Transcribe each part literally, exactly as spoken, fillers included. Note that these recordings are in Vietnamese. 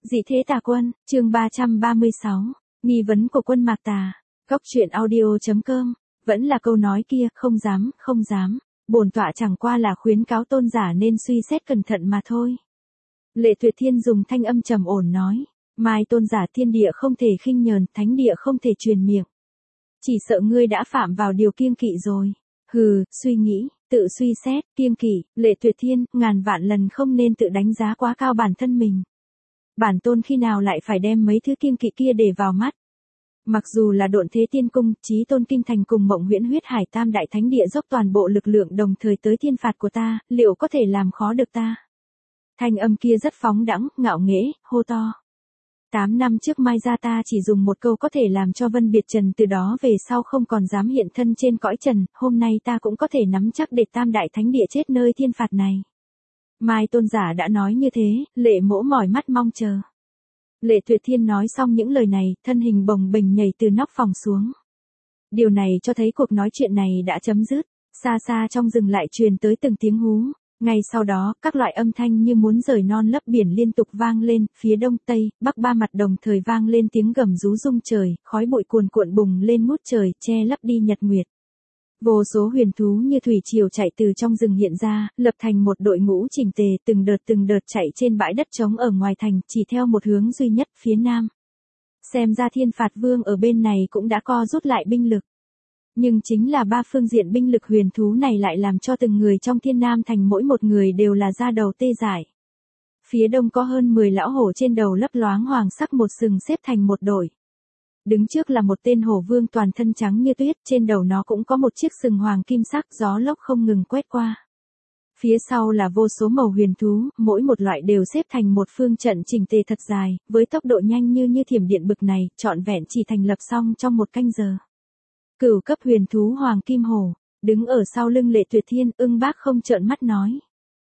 Dị thế tà quân, chương ba trăm ba mươi sáu, nghi vấn của quân Mạc Tà. Góc truyện audio.com, vẫn là câu nói kia, không dám, không dám. Bổn tọa chẳng qua là khuyến cáo tôn giả nên suy xét cẩn thận mà thôi. Lệ Tuyệt Thiên dùng thanh âm trầm ổn nói, mai tôn giả thiên địa không thể khinh nhờn, thánh địa không thể truyền miệng. Chỉ sợ ngươi đã phạm vào điều kiêng kỵ rồi. Hừ, suy nghĩ, tự suy xét, kiêng kỵ, Lệ Tuyệt Thiên, ngàn vạn lần không nên tự đánh giá quá cao bản thân mình. Bản tôn khi nào lại phải đem mấy thứ kiêng kỵ kia để vào mắt. Mặc dù là Độn Thế Tiên Cung, Chí Tôn Kim Thành cùng Mộng Huyễn Huyết Hải Tam Đại Thánh Địa dốc toàn bộ lực lượng đồng thời tới thiên phạt của ta, liệu có thể làm khó được ta? Thanh âm kia rất phóng đãng, ngạo nghễ, hô to. Tám năm trước Mai gia ta chỉ dùng một câu có thể làm cho Vân Biệt Trần từ đó về sau không còn dám hiện thân trên cõi trần, hôm nay ta cũng có thể nắm chắc để Tam Đại Thánh Địa chết nơi thiên phạt này. Mai tôn giả đã nói như thế, Lệ Mỗ mỏi mắt mong chờ. Lệ Tuyệt Thiên nói xong những lời này, thân hình bồng bềnh nhảy từ nóc phòng xuống. Điều này cho thấy cuộc nói chuyện này đã chấm dứt, xa xa trong rừng lại truyền tới từng tiếng hú. Ngay sau đó, các loại âm thanh như muốn rời non lấp biển liên tục vang lên, phía đông tây, bắc ba mặt đồng thời vang lên tiếng gầm rú rung trời, khói bụi cuồn cuộn bùng lên ngút trời, che lấp đi nhật nguyệt. Vô số huyền thú như thủy triều chạy từ trong rừng hiện ra, lập thành một đội ngũ chỉnh tề, từng đợt từng đợt chạy trên bãi đất trống ở ngoài thành, chỉ theo một hướng duy nhất, phía nam. Xem ra Thiên Phạt Vương ở bên này cũng đã co rút lại binh lực. Nhưng chính là ba phương diện binh lực huyền thú này lại làm cho từng người trong Thiên Nam thành mỗi một người đều là da đầu tê dại. Phía đông có hơn mười lão hổ trên đầu lấp loáng hoàng sắc một sừng xếp thành một đội. Đứng trước là một tên hổ vương toàn thân trắng như tuyết, trên đầu nó cũng có một chiếc sừng hoàng kim sắc, gió lốc không ngừng quét qua. Phía sau là vô số màu huyền thú, mỗi một loại đều xếp thành một phương trận chỉnh tề thật dài, với tốc độ nhanh như như thiểm điện bực này, trọn vẹn chỉ thành lập xong trong một canh giờ. Cửu cấp huyền thú hoàng kim hổ, đứng ở sau lưng Lệ Tuyệt Thiên, ưng bác không trợn mắt nói.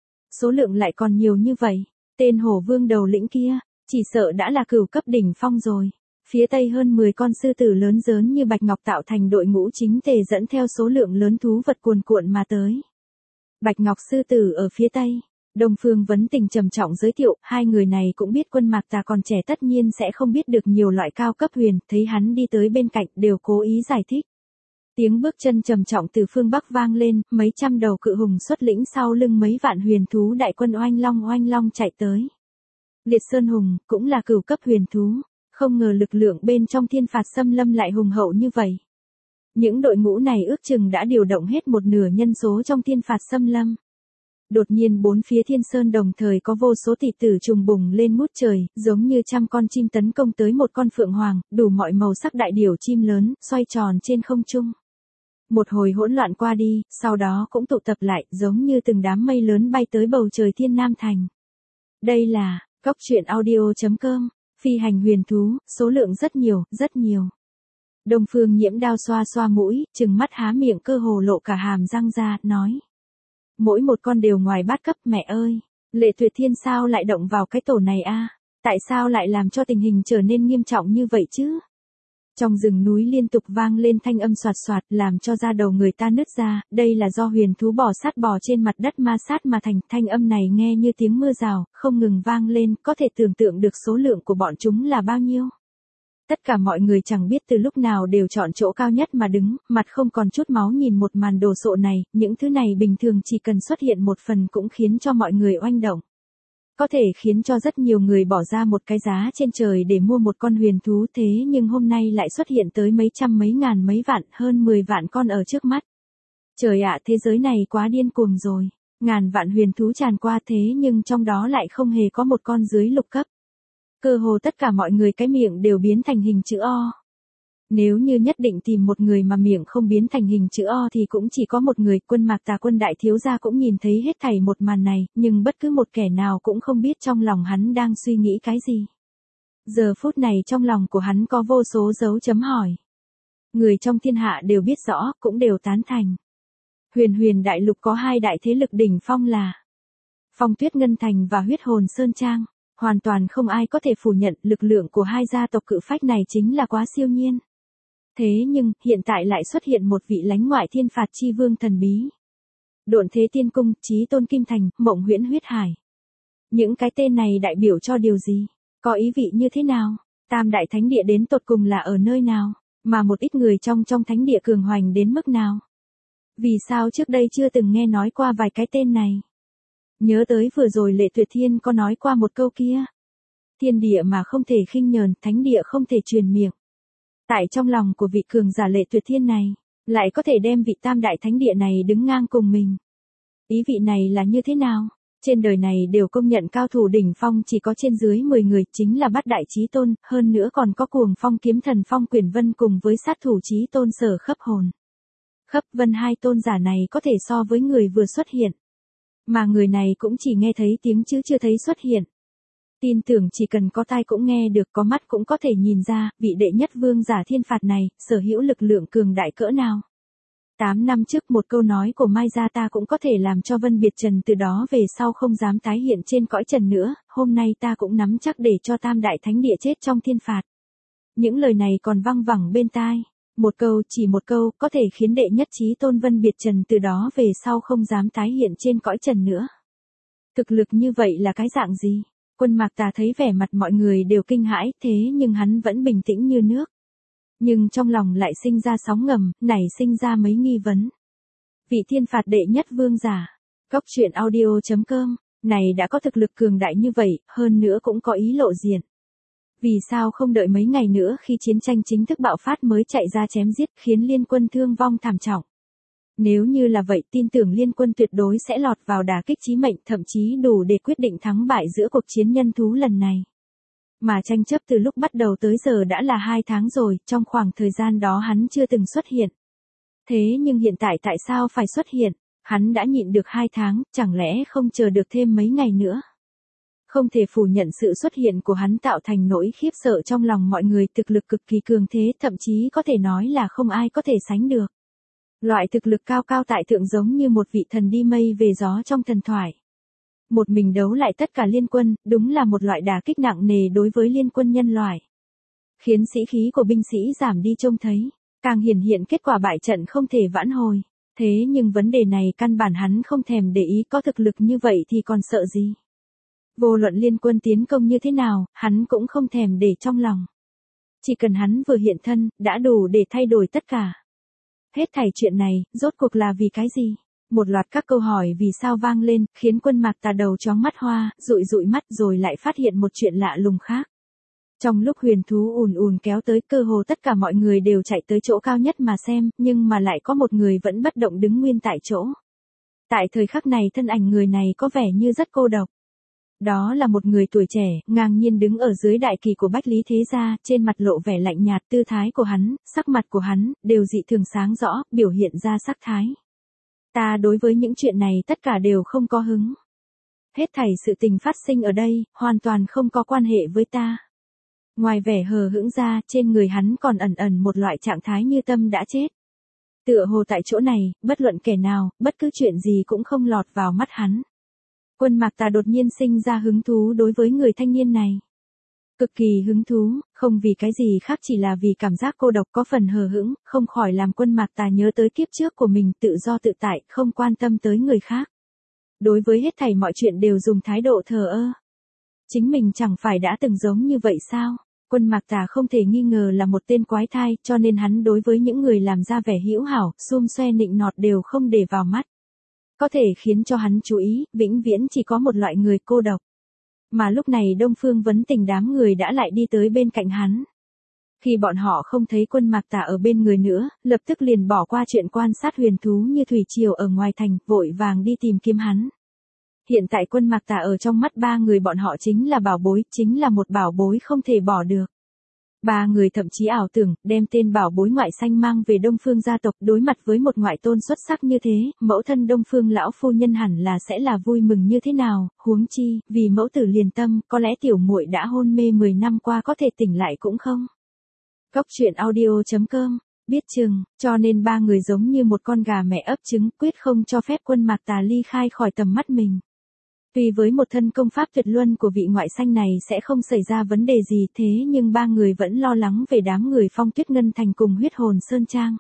Số lượng lại còn nhiều như vậy, tên hổ vương đầu lĩnh kia, chỉ sợ đã là cửu cấp đỉnh phong rồi. Phía tây hơn mười con sư tử lớn dớn như bạch ngọc tạo thành đội ngũ chính tề dẫn theo số lượng lớn thú vật cuồn cuộn mà tới. Bạch ngọc sư tử ở phía tây, Đông Phương Vấn Tình trầm trọng giới thiệu, hai người này cũng biết quân Mạc Tà còn trẻ tất nhiên sẽ không biết được nhiều loại cao cấp huyền, thấy hắn đi tới bên cạnh đều cố ý giải thích. Tiếng bước chân trầm trọng từ phương Bắc vang lên, mấy trăm đầu cự hùng xuất lĩnh sau lưng mấy vạn huyền thú đại quân oanh long oanh long chạy tới. Liệt Sơn Hùng, cũng là cửu cấp huyền thú. Không ngờ lực lượng bên trong Thiên Phạt xâm lâm lại hùng hậu như vậy. Những đội ngũ này ước chừng đã điều động hết một nửa nhân số trong Thiên Phạt xâm lâm. Đột nhiên bốn phía Thiên Sơn đồng thời có vô số tỷ tử trùng bùng lên ngút trời, giống như trăm con chim tấn công tới một con phượng hoàng, đủ mọi màu sắc đại điểu chim lớn, xoay tròn trên không trung. Một hồi hỗn loạn qua đi, sau đó cũng tụ tập lại, giống như từng đám mây lớn bay tới bầu trời Thiên Nam thành. Đây là, góc truyện audio.com. Phi hành huyền thú, số lượng rất nhiều, rất nhiều. Đông Phương Nhiễm đao xoa xoa mũi, trừng mắt há miệng cơ hồ lộ cả hàm răng ra, nói. Mỗi một con đều ngoài bát cấp, mẹ ơi. Lệ Tuyệt Thiên sao lại động vào cái tổ này a? Tại sao lại làm cho tình hình trở nên nghiêm trọng như vậy chứ? Trong rừng núi liên tục vang lên thanh âm soạt soạt làm cho da đầu người ta nứt ra, đây là do huyền thú bò sát bò trên mặt đất ma sát mà thành, thanh âm này nghe như tiếng mưa rào, không ngừng vang lên, có thể tưởng tượng được số lượng của bọn chúng là bao nhiêu. Tất cả mọi người chẳng biết từ lúc nào đều chọn chỗ cao nhất mà đứng, mặt không còn chút máu nhìn một màn đồ sộ này, những thứ này bình thường chỉ cần xuất hiện một phần cũng khiến cho mọi người oanh động. Có thể khiến cho rất nhiều người bỏ ra một cái giá trên trời để mua một con huyền thú thế nhưng hôm nay lại xuất hiện tới mấy trăm mấy ngàn mấy vạn hơn mười vạn con ở trước mắt. Trời ạ, thế giới này quá điên cuồng rồi. Ngàn vạn huyền thú tràn qua thế nhưng trong đó lại không hề có một con dưới lục cấp. Cơ hồ tất cả mọi người cái miệng đều biến thành hình chữ O. Nếu như nhất định tìm một người mà miệng không biến thành hình chữ O thì cũng chỉ có một người, quân Mạc Tà quân đại thiếu gia cũng nhìn thấy hết thảy một màn này, nhưng bất cứ một kẻ nào cũng không biết trong lòng hắn đang suy nghĩ cái gì. Giờ phút này trong lòng của hắn có vô số dấu chấm hỏi. Người trong thiên hạ đều biết rõ, cũng đều tán thành. Huyền Huyền đại lục có hai đại thế lực đỉnh phong là Phong Tuyết Ngân Thành và Huyết Hồn Sơn Trang. Hoàn toàn không ai có thể phủ nhận lực lượng của hai gia tộc cự phách này chính là quá siêu nhiên. Thế nhưng, hiện tại lại xuất hiện một vị lánh ngoại thiên phạt chi vương thần bí. Độn Thế Tiên Cung, Chí Tôn Kim Thành, Mộng Huyễn Huyết Hải. Những cái tên này đại biểu cho điều gì? Có ý vị như thế nào? Tam đại thánh địa đến tột cùng là ở nơi nào? Mà một ít người trong trong thánh địa cường hoành đến mức nào? Vì sao trước đây chưa từng nghe nói qua vài cái tên này? Nhớ tới vừa rồi Lệ Tuyệt Thiên có nói qua một câu kia. Thiên địa mà không thể khinh nhờn, thánh địa không thể truyền miệng. Tại trong lòng của vị cường giả Lệ Tuyệt Thiên này, lại có thể đem vị tam đại thánh địa này đứng ngang cùng mình. Ý vị này là như thế nào? Trên đời này đều công nhận cao thủ đỉnh phong chỉ có trên dưới mười người, chính là Bát Đại Chí Tôn, hơn nữa còn có Cuồng Phong Kiếm Thần Phong Quyền Vân cùng với sát thủ Chí Tôn Sở Khấp Hồn. Khấp Vân hai tôn giả này có thể so với người vừa xuất hiện. Mà người này cũng chỉ nghe thấy tiếng chứ chưa thấy xuất hiện. Tin tưởng chỉ cần có tai cũng nghe được, có mắt cũng có thể nhìn ra, vị đệ nhất vương giả thiên phạt này, sở hữu lực lượng cường đại cỡ nào. Tám năm trước một câu nói của Mai Gia ta cũng có thể làm cho Vân Biệt Trần từ đó về sau không dám tái hiện trên cõi trần nữa, hôm nay ta cũng nắm chắc để cho tam đại thánh địa chết trong thiên phạt. Những lời này còn văng vẳng bên tai. Một câu, chỉ một câu, có thể khiến đệ nhất chí tôn Vân Biệt Trần từ đó về sau không dám tái hiện trên cõi trần nữa. Thực lực như vậy là cái dạng gì? Quân Mạc Tà thấy vẻ mặt mọi người đều kinh hãi, thế nhưng hắn vẫn bình tĩnh như nước. Nhưng trong lòng lại sinh ra sóng ngầm, nảy sinh ra mấy nghi vấn. Vị thiên phạt đệ nhất vương giả, Cốc truyện audio chấm com, này đã có thực lực cường đại như vậy, hơn nữa cũng có ý lộ diện. Vì sao không đợi mấy ngày nữa khi chiến tranh chính thức bạo phát mới chạy ra chém giết, khiến liên quân thương vong thảm trọng? Nếu như là vậy, tin tưởng liên quân tuyệt đối sẽ lọt vào đả kích chí mệnh, thậm chí đủ để quyết định thắng bại giữa cuộc chiến nhân thú lần này. Mà tranh chấp từ lúc bắt đầu tới giờ đã là hai tháng rồi, trong khoảng thời gian đó hắn chưa từng xuất hiện. Thế nhưng hiện tại tại sao phải xuất hiện? Hắn đã nhịn được hai tháng, chẳng lẽ không chờ được thêm mấy ngày nữa? Không thể phủ nhận sự xuất hiện của hắn tạo thành nỗi khiếp sợ trong lòng mọi người, thực lực cực kỳ cường thế, thậm chí có thể nói là không ai có thể sánh được. Loại thực lực cao cao tại thượng giống như một vị thần đi mây về gió trong thần thoại. Một mình đấu lại tất cả liên quân, đúng là một loại đả kích nặng nề đối với liên quân nhân loại. Khiến sĩ khí của binh sĩ giảm đi trông thấy, càng hiển hiện kết quả bại trận không thể vãn hồi. Thế nhưng vấn đề này căn bản hắn không thèm để ý, có thực lực như vậy thì còn sợ gì. Vô luận liên quân tiến công như thế nào, hắn cũng không thèm để trong lòng. Chỉ cần hắn vừa hiện thân, đã đủ để thay đổi tất cả. Hết thảy chuyện này, rốt cuộc là vì cái gì? Một loạt các câu hỏi vì sao vang lên, khiến Quân Mạc Tà đầu chóng mắt hoa, dụi dụi mắt rồi lại phát hiện một chuyện lạ lùng khác. Trong lúc huyền thú ùn ùn kéo tới, cơ hồ tất cả mọi người đều chạy tới chỗ cao nhất mà xem, nhưng mà lại có một người vẫn bất động đứng nguyên tại chỗ. Tại thời khắc này thân ảnh người này có vẻ như rất cô độc. Đó là một người tuổi trẻ, ngang nhiên đứng ở dưới đại kỳ của Bách Lý Thế Gia, trên mặt lộ vẻ lạnh nhạt, tư thái của hắn, sắc mặt của hắn, đều dị thường sáng rõ, biểu hiện ra sắc thái. Ta đối với những chuyện này tất cả đều không có hứng. Hết thảy sự tình phát sinh ở đây, hoàn toàn không có quan hệ với ta. Ngoài vẻ hờ hững ra, trên người hắn còn ẩn ẩn một loại trạng thái như tâm đã chết. Tựa hồ tại chỗ này, bất luận kẻ nào, bất cứ chuyện gì cũng không lọt vào mắt hắn. Quân Mạc Tà đột nhiên sinh ra hứng thú đối với người thanh niên này. Cực kỳ hứng thú, không vì cái gì khác chỉ là vì cảm giác cô độc có phần hờ hững, không khỏi làm Quân Mạc Tà nhớ tới kiếp trước của mình, tự do tự tại, không quan tâm tới người khác. Đối với hết thảy mọi chuyện đều dùng thái độ thờ ơ. Chính mình chẳng phải đã từng giống như vậy sao? Quân Mạc Tà không thể nghi ngờ là một tên quái thai, cho nên hắn đối với những người làm ra vẻ hữu hảo, xum xoe nịnh nọt đều không để vào mắt. Có thể khiến cho hắn chú ý, vĩnh viễn chỉ có một loại người cô độc. Mà lúc này Đông Phương Vấn Tình đám người đã lại đi tới bên cạnh hắn. Khi bọn họ không thấy Quân Mạc Tà ở bên người nữa, lập tức liền bỏ qua chuyện quan sát huyền thú như thủy triều ở ngoài thành, vội vàng đi tìm kiếm hắn. Hiện tại Quân Mạc Tà ở trong mắt ba người bọn họ chính là bảo bối, chính là một bảo bối không thể bỏ được. Ba người thậm chí ảo tưởng, đem tên bảo bối ngoại xanh mang về Đông Phương gia tộc, đối mặt với một ngoại tôn xuất sắc như thế, mẫu thân Đông Phương lão phu nhân hẳn là sẽ là vui mừng như thế nào, huống chi, vì mẫu tử liền tâm, có lẽ tiểu muội đã hôn mê mười năm qua có thể tỉnh lại cũng không. Cốc truyện audio chấm com, biết chừng, cho nên ba người giống như một con gà mẹ ấp trứng, quyết không cho phép Quân Mạc Tà ly khai khỏi tầm mắt mình. Tuy với một thân công pháp tuyệt luân của vị ngoại xanh này sẽ không xảy ra vấn đề gì, thế nhưng ba người vẫn lo lắng về đám người Phong Tuyết Ngân Thành cùng Huyết Hồn Sơn Trang.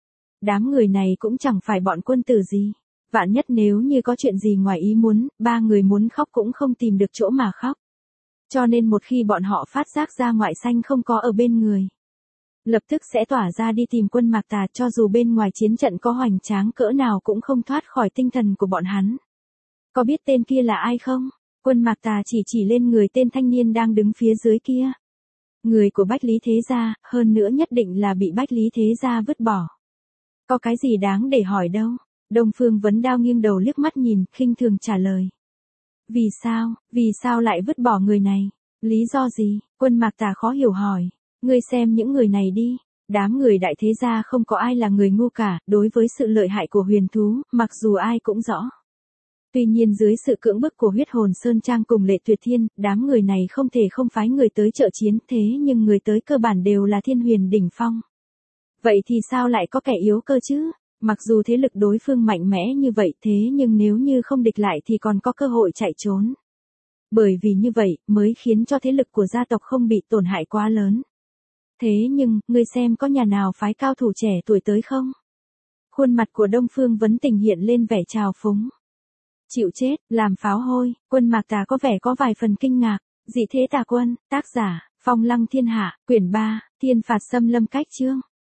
Đám người này cũng chẳng phải bọn quân tử gì. Vạn nhất nếu như có chuyện gì ngoài ý muốn, ba người muốn khóc cũng không tìm được chỗ mà khóc. Cho nên một khi bọn họ phát giác ra Ngoại Xanh không có ở bên người, lập tức sẽ tỏa ra đi tìm quân Mạc Tà, cho dù bên ngoài chiến trận có hoành tráng cỡ nào cũng không thoát khỏi tinh thần của bọn hắn. Có biết tên kia là ai không? Quân Mạc Tà chỉ chỉ lên người tên thanh niên đang đứng phía dưới kia. Người của Bách Lý Thế Gia, hơn nữa nhất định là bị Bách Lý Thế Gia vứt bỏ. Có cái gì đáng để hỏi đâu? Đông Phương Vấn Đao nghiêng đầu liếc mắt nhìn, khinh thường trả lời. Vì sao, vì sao lại vứt bỏ người này? Lý do gì? Quân Mạc Tà khó hiểu hỏi. Ngươi xem những người này đi. Đám người đại thế gia không có ai là người ngu cả, đối với sự lợi hại của huyền thú, mặc dù ai cũng rõ. Tuy nhiên dưới sự cưỡng bức của Huyết Hồn Sơn Trang cùng Lệ Tuyệt Thiên, đám người này không thể không phái người tới trợ chiến, thế nhưng người tới cơ bản đều là thiên huyền đỉnh phong. Vậy thì sao lại có kẻ yếu cơ chứ? Mặc dù thế lực đối phương mạnh mẽ như vậy, thế nhưng nếu như không địch lại thì còn có cơ hội chạy trốn. Bởi vì như vậy, mới khiến cho thế lực của gia tộc không bị tổn hại quá lớn. Thế nhưng, ngươi xem có nhà nào phái cao thủ trẻ tuổi tới không? Khuôn mặt của Đông Phương Vấn Tình hiện lên vẻ trào phúng. Chịu chết, làm pháo hôi. Quân Mạc Tà có vẻ có vài phần kinh ngạc. Dị Thế Tà Quân, tác giả, Phong Lăng Thiên Hạ, quyển ba, Thiên Phạt Xâm Lâm cách chương.